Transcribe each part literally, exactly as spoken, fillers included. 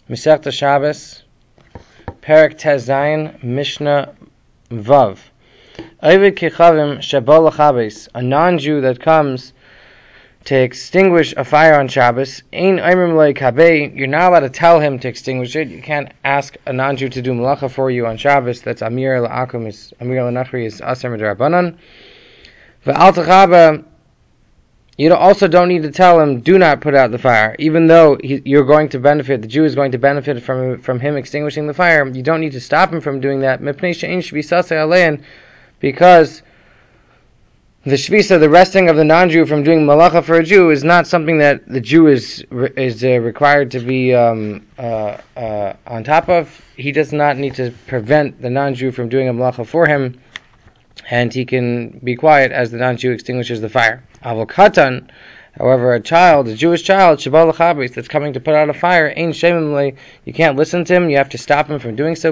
Masechta Shabbos, Perek Tez Zayin, Mishnah Vav. Ovid Kechavim Shabol Chabes, a non-Jew that comes to extinguish a fire on Shabbos, Ein Oimrim Lo Kabei, you're not allowed to tell him to extinguish it. You can't ask a non-Jew to do malacha for you on Shabbos. That's Amir La'akum, is Amir La'nachri, is Aser Midrabanan. Ve'al Techaba, you also don't need to tell him, do not put out the fire. Even though he, you're going to benefit, the Jew is going to benefit from from him extinguishing the fire, you don't need to stop him from doing that. Because the shvisa, the resting of the non-Jew from doing malacha for a Jew, is not something that the Jew is is uh, required to be um, uh, uh, on top of. He does not need to prevent the non-Jew from doing a malacha for him, and he can be quiet as the non-Jew extinguishes the fire. Avokatan, however, a child, a Jewish child, Shabbat L'Chabes, that's coming to put out a fire, Ein Shemim, you can't listen to him, you have to stop him from doing so,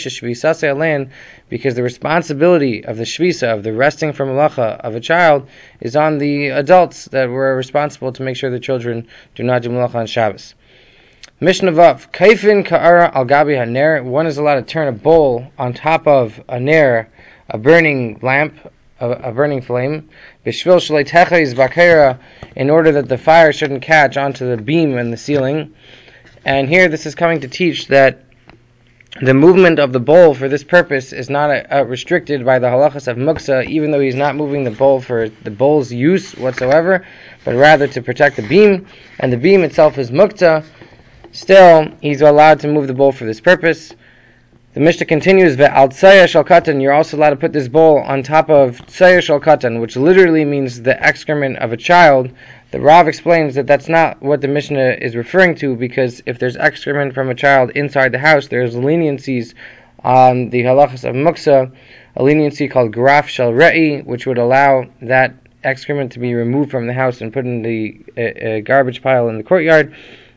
because the responsibility of the shvisa, of the resting from malacha of a child, is on the adults that were responsible to make sure the children do not do malacha on Shabbos. Mishnah Vav, Kaifin Ka'ara Al Gabi HaNer, one is allowed to turn a bowl on top of a ner, a burning lamp, a, a burning flame, b'shvil shalei techeiz bakera, in order that the fire shouldn't catch onto the beam in the ceiling. And here this is coming to teach that the movement of the bowl for this purpose is not a, a restricted by the halachas of muksa, even though he's not moving the bowl for the bowl's use whatsoever, but rather to protect the beam, and the beam itself is mukta. Still, he's allowed to move the bowl for this purpose. The Mishnah continues, Ve'al tsaya shel katan, you're also allowed to put this bowl on top of tsaya shel katan, which literally means the excrement of a child. The Rav explains that that's not what the Mishnah is referring to, because if there's excrement from a child inside the house, there's leniencies on the halachas of muksa, a leniency called graf shel re'i, which would allow that excrement to be removed from the house and put in the uh, uh, garbage pile in the courtyard.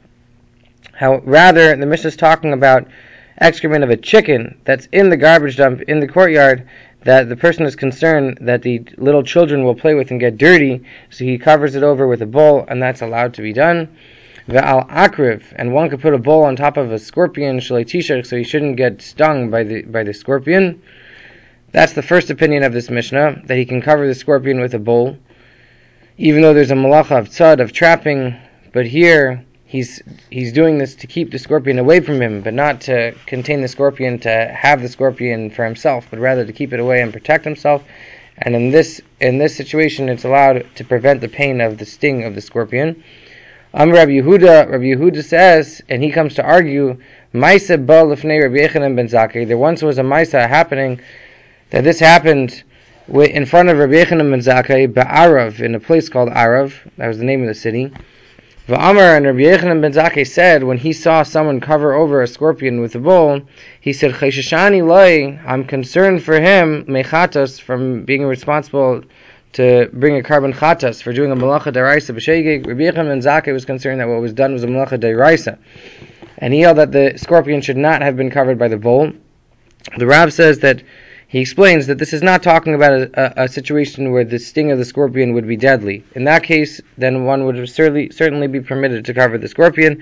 How, rather, the Mishnah is talking about excrement of a chicken that's in the garbage dump in the courtyard, that the person is concerned that the little children will play with and get dirty, so he covers it over with a bowl, and that's allowed to be done. Ve'al akriv, and one could put a bowl on top of a scorpion, shalei tishach, so he shouldn't get stung by the by the scorpion. That's the first opinion of this Mishnah, that he can cover the scorpion with a bowl, even though there's a malacha of tzad, of trapping, but here He's he's doing this to keep the scorpion away from him, but not to contain the scorpion to have the scorpion for himself, but rather to keep it away and protect himself. And in this in this situation, it's allowed to prevent the pain of the sting of the scorpion. Am Rabbi Yehuda, Rabbi Yehuda says, and he comes to argue, Maisa ba lifnei Rabbi Yechanan ben Zakkai. There once was a Maisa happening, that this happened in front of Rabbi Yechanan ben Zakkai, Ba'arav, in a place called Arav. That was the name of the city. V'amar, and Rabbi Yechanan ben Zakkai said, when he saw someone cover over a scorpion with a bowl, he said, Cheshashani loi, I'm concerned for him, mechatas, from being responsible to bring a carbon chatas, for doing a malacha deraisa b'sheigig. Rabbi Yechanan ben Zakkai was concerned that what was done was a malacha deraisa, and he held that the scorpion should not have been covered by the bowl. The Rav says that he explains that this is not talking about a, a, a situation where the sting of the scorpion would be deadly. In that case, then one would certainly certainly be permitted to cover the scorpion.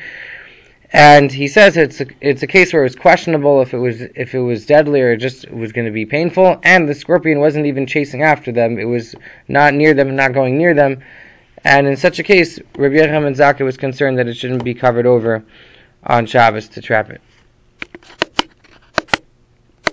And he says it's a, it's a case where it was questionable if it was if it was deadly or just it was going to be painful, and the scorpion wasn't even chasing after them. It was not near them, not going near them. And in such a case, Rabbi Yechanan ben Zakkai was concerned that it shouldn't be covered over on Shabbos to trap it.